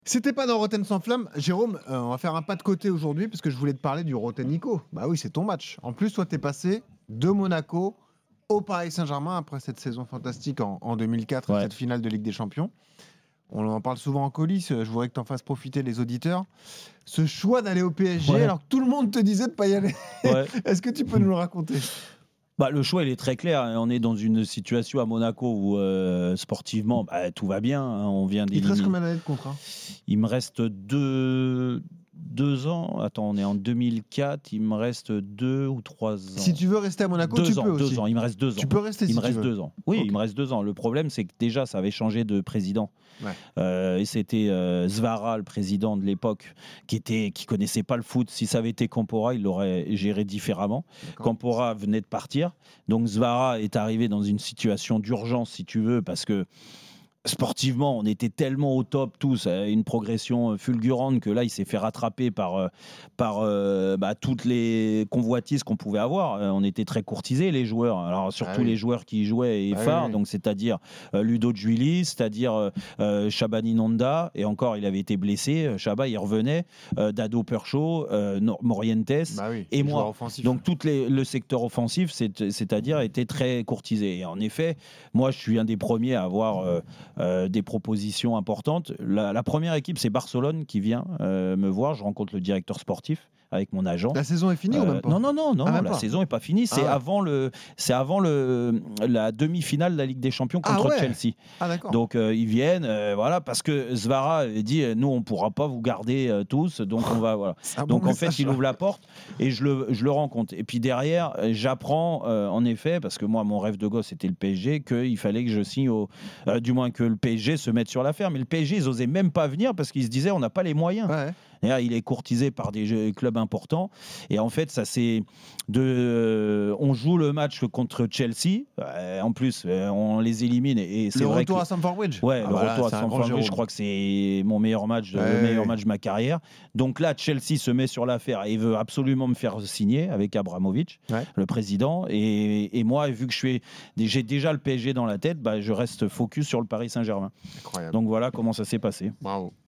C'était pas dans Rotten sans flamme. Jérôme, on va faire un pas de côté aujourd'hui parce que je voulais te parler du Rotten Nico. Bah oui, c'est ton match. En plus, toi, t'es passé de Monaco au Paris Saint-Germain après cette saison fantastique en 2004 et Ouais. cette finale de Ligue des Champions. On en parle souvent en coulisses. Je voudrais que tu en fasses profiter les auditeurs. Ce choix d'aller au PSG Ouais. alors que tout le monde te disait de pas y aller. Ouais. Est-ce que tu peux nous le raconter? Le choix, il est très clair. On est dans une situation à Monaco où sportivement, tout va bien. On vient Il te reste d'éliminer. combien d'années de contrat? Il me reste deux ans. Attends, on est en 2004. Il me reste 2 ou 3 ans. Si tu veux rester à Monaco, tu peux aussi. 2 ans. Il me reste 2 ans. Tu peux rester si Il me tu reste veux. 2 ans. Oui, Ok. il me reste 2 ans. Le problème, c'est que déjà, ça avait changé de président. Ouais. Et c'était Zvara, le président de l'époque, qui connaissait pas le foot. Si ça avait été Campora, il l'aurait géré différemment. D'accord. Campora venait de partir. Donc Zvara est arrivé dans une situation d'urgence, si tu veux, parce que sportivement, on était tellement au top tous, une progression fulgurante que là, il s'est fait rattraper par toutes les convoitises qu'on pouvait avoir. On était très courtisés, les joueurs. Alors surtout oui. les joueurs qui y jouaient et Ah phares, oui. donc c'est-à-dire Ludo Juili, c'est-à-dire Shabani Nonda, et encore, il avait été blessé. Chaba, il revenait. Dado Percho, Morientes Oui, et les joueurs moi. offensifs. Donc le secteur offensif, c'est-à-dire était très courtisé. Et en effet, moi, je suis un des premiers à avoir des propositions importantes. La première équipe, c'est Barcelone qui vient me voir. Je rencontre le directeur sportif avec mon agent. La saison est finie ou même pas? Non, Ah, même la pas. saison n'est pas finie. C'est avant la demi-finale de la Ligue des Champions contre Chelsea. Ah d'accord. Donc ils viennent, parce que Zvara dit nous on pourra pas vous garder tous, donc on va voilà. Donc en fait il ouvre la porte et je le rencontre. Et puis derrière j'apprends en effet, parce que moi mon rêve de gosse c'était le PSG, qu'il fallait que je signe du moins que le PSG se mette sur l'affaire. Mais le PSG ils osaient même pas venir parce qu'ils se disaient on n'a pas les moyens. Ouais. D'ailleurs, il est courtisé par des clubs importants. Et en fait, ça c'est on joue le match contre Chelsea. En plus, on les élimine. Et c'est Le vrai retour à Stamford Bridge. Ouais, le retour à Stamford Bridge, je crois que c'est mon meilleur match, le meilleur match de ma carrière. Donc là, Chelsea se met sur l'affaire et veut absolument me faire signer avec Abramovich, le président. Et moi, vu que j'ai déjà le PSG dans la tête, je reste focus sur le Paris Saint-Germain. Incroyable. Donc voilà comment ça s'est passé. Bravo.